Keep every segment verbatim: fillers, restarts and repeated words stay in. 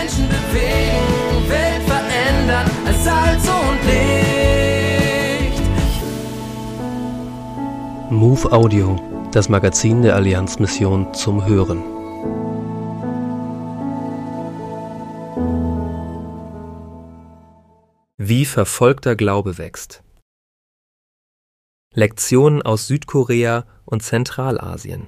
Menschen bewegen, Welt verändern als Salz und Licht. Move Audio, das Magazin der Allianzmission zum Hören. Wie verfolgter Glaube wächst. Lektionen aus Südkorea und Zentralasien.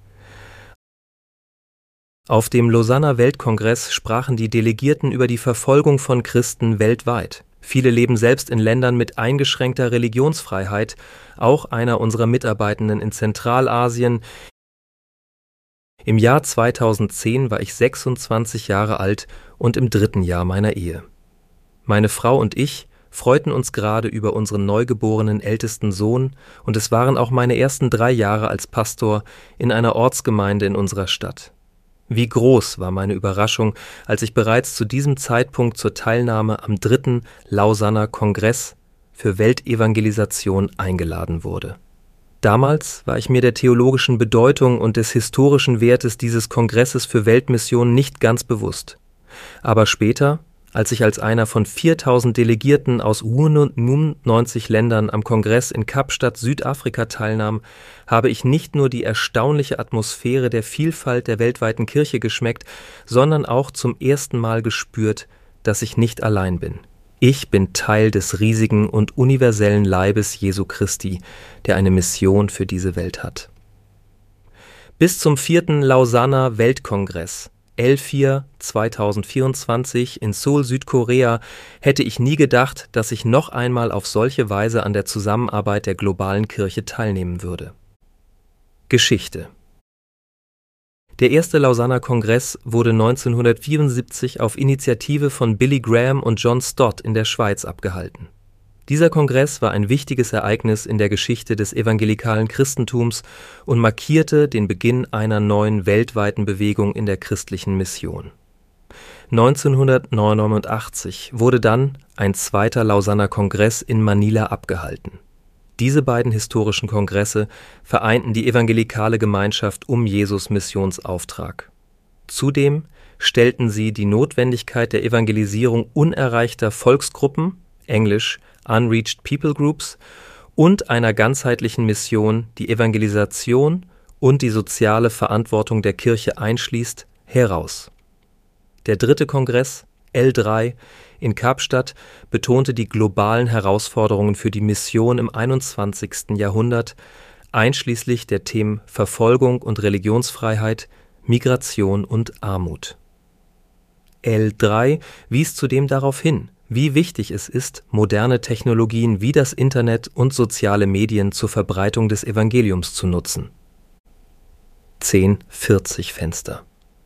Auf dem Lausanner Weltkongress sprachen die Delegierten über die Verfolgung von Christen weltweit. Viele leben selbst in Ländern mit eingeschränkter Religionsfreiheit, auch einer unserer Mitarbeitenden in Zentralasien. Im Jahr zweitausendzehn war ich sechsundzwanzig Jahre alt und im dritten Jahr meiner Ehe. Meine Frau und ich freuten uns gerade über unseren neugeborenen ältesten Sohn, und es waren auch meine ersten drei Jahre als Pastor in einer Ortsgemeinde in unserer Stadt. Wie groß war meine Überraschung, als ich bereits zu diesem Zeitpunkt zur Teilnahme am dritten Lausanner Kongress für Weltevangelisation eingeladen wurde. Damals war ich mir der theologischen Bedeutung und des historischen Wertes dieses Kongresses für Weltmission nicht ganz bewusst. Aber später, als ich als einer von viertausend Delegierten aus neunundneunzig Ländern am Kongress in Kapstadt, Südafrika teilnahm, habe ich nicht nur die erstaunliche Atmosphäre der Vielfalt der weltweiten Kirche geschmeckt, sondern auch zum ersten Mal gespürt, dass ich nicht allein bin. Ich bin Teil des riesigen und universellen Leibes Jesu Christi, der eine Mission für diese Welt hat. Bis zum vierten Lausanner Weltkongress L vier zweitausendvierundzwanzig in Seoul, Südkorea, hätte ich nie gedacht, dass ich noch einmal auf solche Weise an der Zusammenarbeit der globalen Kirche teilnehmen würde. Geschichte. Der erste Lausanner Kongress wurde neunzehnhundertvierundsiebzig auf Initiative von Billy Graham und John Stott in der Schweiz abgehalten. Dieser Kongress war ein wichtiges Ereignis in der Geschichte des evangelikalen Christentums und markierte den Beginn einer neuen weltweiten Bewegung in der christlichen Mission. neunzehnhundertneunundachtzig wurde dann ein zweiter Lausanner Kongress in Manila abgehalten. Diese beiden historischen Kongresse vereinten die evangelikale Gemeinschaft um Jesus' Missionsauftrag. Zudem stellten sie die Notwendigkeit der Evangelisierung unerreichter Volksgruppen, englisch Unreached People Groups, und einer ganzheitlichen Mission, die Evangelisation und die soziale Verantwortung der Kirche einschließt, heraus. Der dritte Kongress, L drei, in Kapstadt betonte die globalen Herausforderungen für die Mission im einundzwanzigsten Jahrhundert, einschließlich der Themen Verfolgung und Religionsfreiheit, Migration und Armut. L drei wies zudem darauf hin, wie wichtig es ist, moderne Technologien wie das Internet und soziale Medien zur Verbreitung des Evangeliums zu nutzen. zehn vierzig Fenster.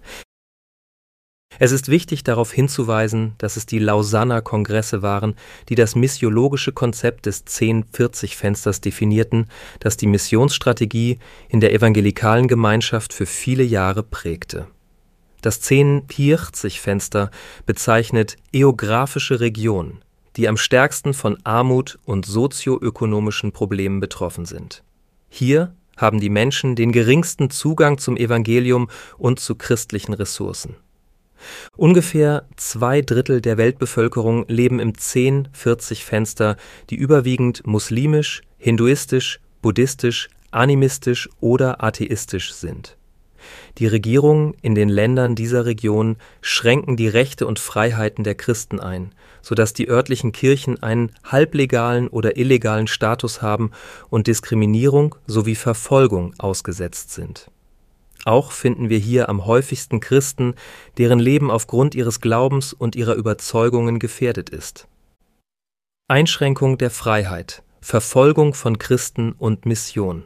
Es ist wichtig, darauf hinzuweisen, dass es die Lausanner Kongresse waren, die das missiologische Konzept des zehn vierzig Fensters definierten, das die Missionsstrategie in der evangelikalen Gemeinschaft für viele Jahre prägte. Das zehn vierzig Fenster bezeichnet geografische Regionen, die am stärksten von Armut und sozioökonomischen Problemen betroffen sind. Hier haben die Menschen den geringsten Zugang zum Evangelium und zu christlichen Ressourcen. Ungefähr zwei Drittel der Weltbevölkerung leben im zehn vierzig Fenster, die überwiegend muslimisch, hinduistisch, buddhistisch, animistisch oder atheistisch sind. Die Regierungen in den Ländern dieser Region schränken die Rechte und Freiheiten der Christen ein, sodass die örtlichen Kirchen einen halblegalen oder illegalen Status haben und Diskriminierung sowie Verfolgung ausgesetzt sind. Auch finden wir hier am häufigsten Christen, deren Leben aufgrund ihres Glaubens und ihrer Überzeugungen gefährdet ist. Einschränkung der Freiheit, Verfolgung von Christen und Mission.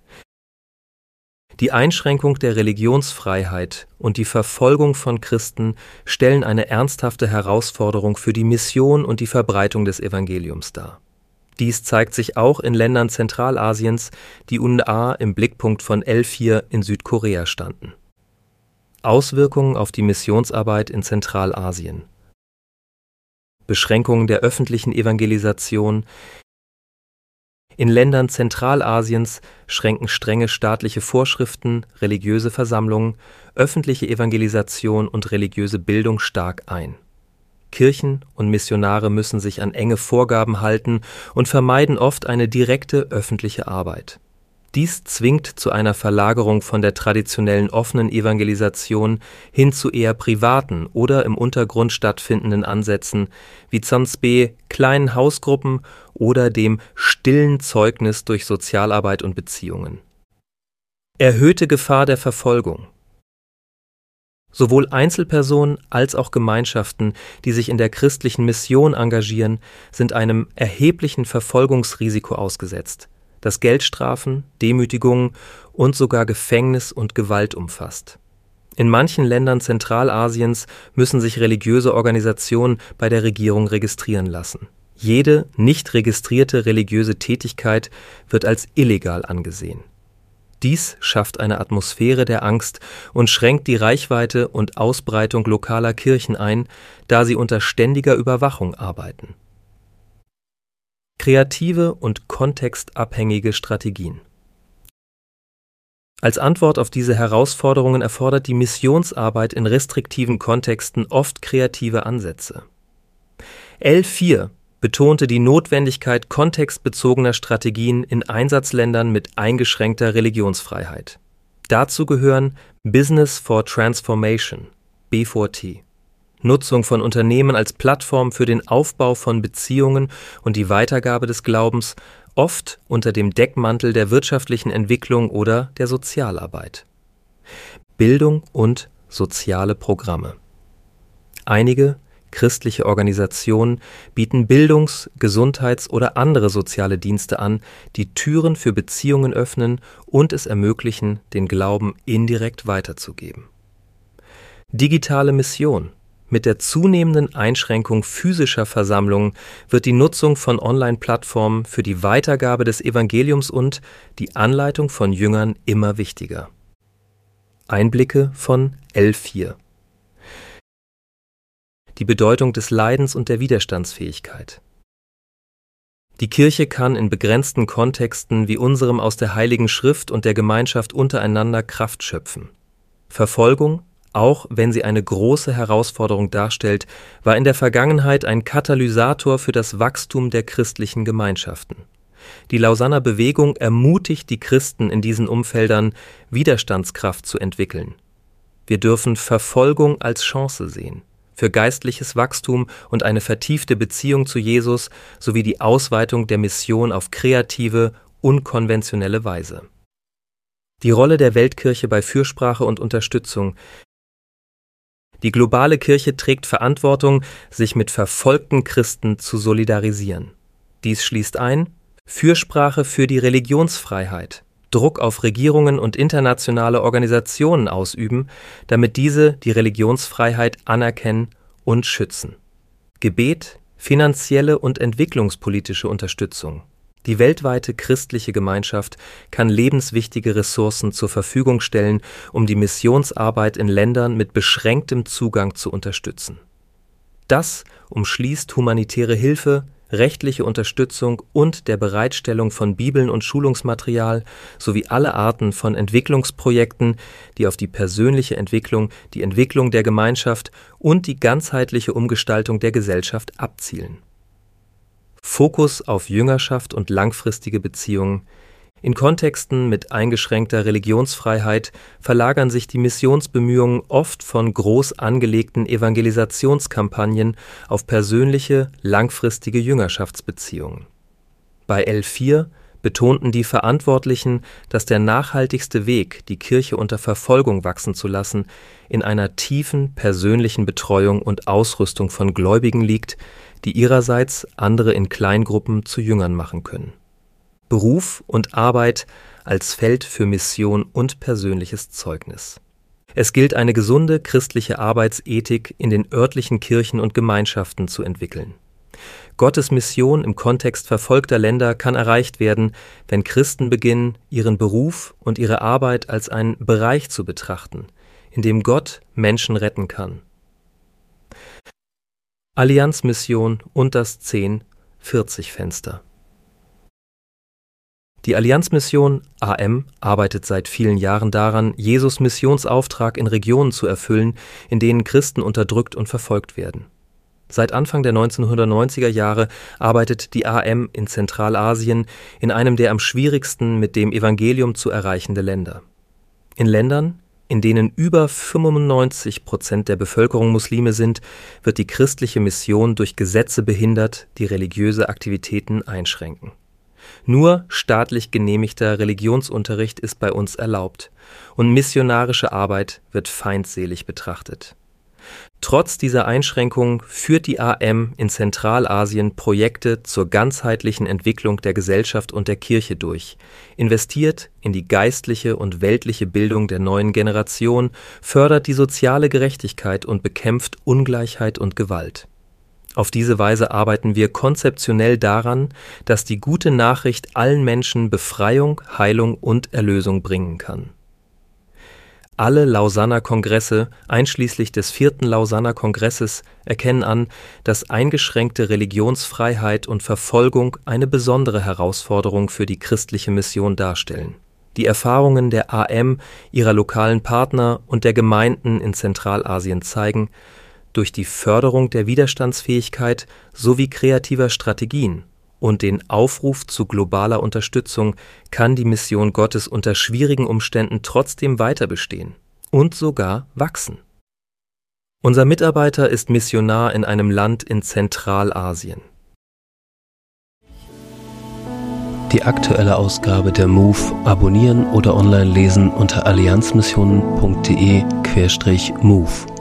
Die Einschränkung der Religionsfreiheit und die Verfolgung von Christen stellen eine ernsthafte Herausforderung für die Mission und die Verbreitung des Evangeliums dar. Dies zeigt sich auch in Ländern Zentralasiens, die unmittelbar im Blickpunkt von L vier in Südkorea standen. Auswirkungen auf die Missionsarbeit in Zentralasien. Beschränkungen der öffentlichen Evangelisation. In Ländern Zentralasiens schränken strenge staatliche Vorschriften religiöse Versammlungen, öffentliche Evangelisation und religiöse Bildung stark ein. Kirchen und Missionare müssen sich an enge Vorgaben halten und vermeiden oft eine direkte öffentliche Arbeit. Dies zwingt zu einer Verlagerung von der traditionellen offenen Evangelisation hin zu eher privaten oder im Untergrund stattfindenden Ansätzen wie zum Beispiel kleinen Hausgruppen oder dem stillen Zeugnis durch Sozialarbeit und Beziehungen. Erhöhte Gefahr der Verfolgung. Sowohl Einzelpersonen als auch Gemeinschaften, die sich in der christlichen Mission engagieren, sind einem erheblichen Verfolgungsrisiko ausgesetzt, das Geldstrafen, Demütigungen und sogar Gefängnis und Gewalt umfasst. In manchen Ländern Zentralasiens müssen sich religiöse Organisationen bei der Regierung registrieren lassen. Jede nicht registrierte religiöse Tätigkeit wird als illegal angesehen. Dies schafft eine Atmosphäre der Angst und schränkt die Reichweite und Ausbreitung lokaler Kirchen ein, da sie unter ständiger Überwachung arbeiten. Kreative und kontextabhängige Strategien. Als Antwort auf diese Herausforderungen erfordert die Missionsarbeit in restriktiven Kontexten oft kreative Ansätze. L vier betonte die Notwendigkeit kontextbezogener Strategien in Einsatzländern mit eingeschränkter Religionsfreiheit. Dazu gehören Business for Transformation, B vier T, Nutzung von Unternehmen als Plattform für den Aufbau von Beziehungen und die Weitergabe des Glaubens, oft unter dem Deckmantel der wirtschaftlichen Entwicklung oder der Sozialarbeit. Bildung und soziale Programme. Einige christliche Organisationen bieten Bildungs-, Gesundheits- oder andere soziale Dienste an, die Türen für Beziehungen öffnen und es ermöglichen, den Glauben indirekt weiterzugeben. Digitale Mission. Mit der zunehmenden Einschränkung physischer Versammlungen wird die Nutzung von Online-Plattformen für die Weitergabe des Evangeliums und die Anleitung von Jüngern immer wichtiger. Einblicke von L vier. Die Bedeutung des Leidens und der Widerstandsfähigkeit. Die Kirche kann in begrenzten Kontexten wie unserem aus der Heiligen Schrift und der Gemeinschaft untereinander Kraft schöpfen. Verfolgung, auch wenn sie eine große Herausforderung darstellt, war in der Vergangenheit ein Katalysator für das Wachstum der christlichen Gemeinschaften. Die Lausanner Bewegung ermutigt die Christen in diesen Umfeldern, Widerstandskraft zu entwickeln. Wir dürfen Verfolgung als Chance sehen, für geistliches Wachstum und eine vertiefte Beziehung zu Jesus sowie die Ausweitung der Mission auf kreative, unkonventionelle Weise. Die Rolle der Weltkirche bei Fürsprache und Unterstützung. Die globale Kirche trägt Verantwortung, sich mit verfolgten Christen zu solidarisieren. Dies schließt ein: Fürsprache für die Religionsfreiheit, Druck auf Regierungen und internationale Organisationen ausüben, damit diese die Religionsfreiheit anerkennen und schützen. Gebet, finanzielle und entwicklungspolitische Unterstützung. Die weltweite christliche Gemeinschaft kann lebenswichtige Ressourcen zur Verfügung stellen, um die Missionsarbeit in Ländern mit beschränktem Zugang zu unterstützen. Das umschließt humanitäre Hilfe, rechtliche Unterstützung und der Bereitstellung von Bibeln und Schulungsmaterial sowie alle Arten von Entwicklungsprojekten, die auf die persönliche Entwicklung, die Entwicklung der Gemeinschaft und die ganzheitliche Umgestaltung der Gesellschaft abzielen. Fokus auf Jüngerschaft und langfristige Beziehungen. In Kontexten mit eingeschränkter Religionsfreiheit verlagern sich die Missionsbemühungen oft von groß angelegten Evangelisationskampagnen auf persönliche, langfristige Jüngerschaftsbeziehungen. Bei L vier betonten die Verantwortlichen, dass der nachhaltigste Weg, die Kirche unter Verfolgung wachsen zu lassen, in einer tiefen persönlichen Betreuung und Ausrüstung von Gläubigen liegt, die ihrerseits andere in Kleingruppen zu Jüngern machen können. Beruf und Arbeit als Feld für Mission und persönliches Zeugnis. Es gilt, eine gesunde christliche Arbeitsethik in den örtlichen Kirchen und Gemeinschaften zu entwickeln. Gottes Mission im Kontext verfolgter Länder kann erreicht werden, wenn Christen beginnen, ihren Beruf und ihre Arbeit als einen Bereich zu betrachten, in dem Gott Menschen retten kann. Allianzmission und das zehn vierzig Fenster. Die Allianzmission A M arbeitet seit vielen Jahren daran, Jesus' Missionsauftrag in Regionen zu erfüllen, in denen Christen unterdrückt und verfolgt werden. Seit Anfang der neunzehnhundertneunziger Jahre arbeitet die A M in Zentralasien, in einem der am schwierigsten mit dem Evangelium zu erreichende Länder. In Ländern, in denen über fünfundneunzig Prozent der Bevölkerung Muslime sind, wird die christliche Mission durch Gesetze behindert, die religiöse Aktivitäten einschränken. Nur staatlich genehmigter Religionsunterricht ist bei uns erlaubt, und missionarische Arbeit wird feindselig betrachtet. Trotz dieser Einschränkungen führt die A M in Zentralasien Projekte zur ganzheitlichen Entwicklung der Gesellschaft und der Kirche durch, investiert in die geistliche und weltliche Bildung der neuen Generation, fördert die soziale Gerechtigkeit und bekämpft Ungleichheit und Gewalt. Auf diese Weise arbeiten wir konzeptionell daran, dass die gute Nachricht allen Menschen Befreiung, Heilung und Erlösung bringen kann. Alle Lausanner Kongresse, einschließlich des vierten Lausanner Kongresses, erkennen an, dass eingeschränkte Religionsfreiheit und Verfolgung eine besondere Herausforderung für die christliche Mission darstellen. Die Erfahrungen der A M, ihrer lokalen Partner und der Gemeinden in Zentralasien zeigen, durch die Förderung der Widerstandsfähigkeit sowie kreativer Strategien und den Aufruf zu globaler Unterstützung kann die Mission Gottes unter schwierigen Umständen trotzdem weiter bestehen und sogar wachsen. Unser Mitarbeiter ist Missionar in einem Land in Zentralasien. Die aktuelle Ausgabe der MOVE abonnieren oder online lesen unter allianzmissionen punkt de slash move.